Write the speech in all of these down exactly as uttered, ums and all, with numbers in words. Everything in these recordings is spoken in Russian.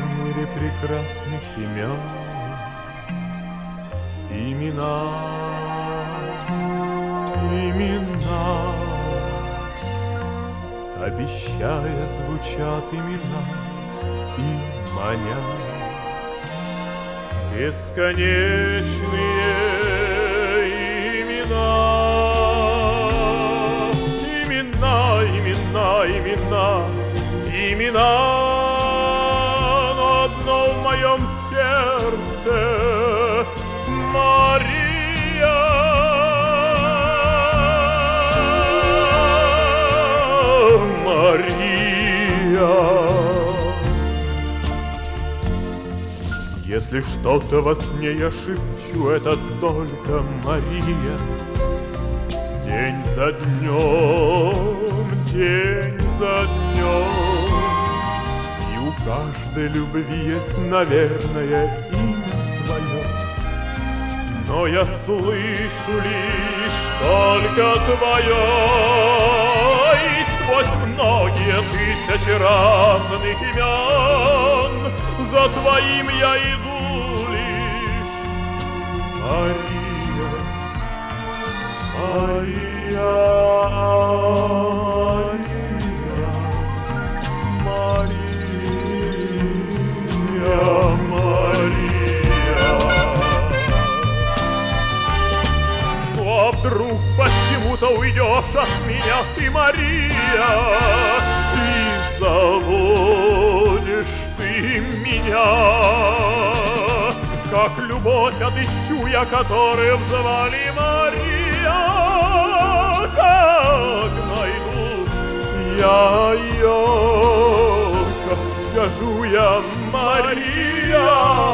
мире прекрасных имен. Имена, имена, обещая, звучат имена и манят. Бесконечные имена, имена, имена, имена, имена, но одно в моем сердце — Мария. Мария. Если что-то во сне я шепчу, это только Мария. День за днем, день за днем, и у каждой любви есть, наверное, имя свое. Но я слышу лишь только твое, и сквозь многие тысячи разных имен за твоим я иду лишь. Мария, Мария, Мария, Мария. Ну а вдруг почему-то уйдешь от меня ты, Мария, и заводишь ты меня, как любовь отыщу я, которую звали Мария, как найду я ее, как скажу я Мария.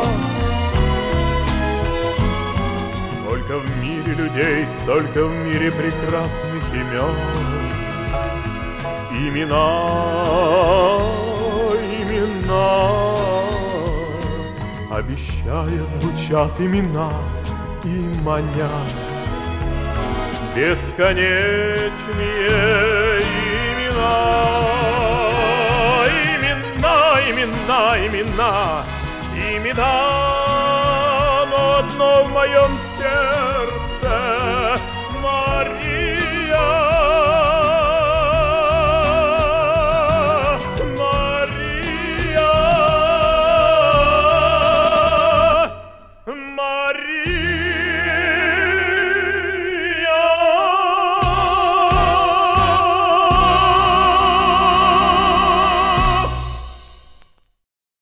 Сколько в мире людей, столько в мире прекрасных имен. Имена, имена, обещая, звучат имена и манят. Бесконечные имена, имена, имена, имена, имена, но одно в моем сердце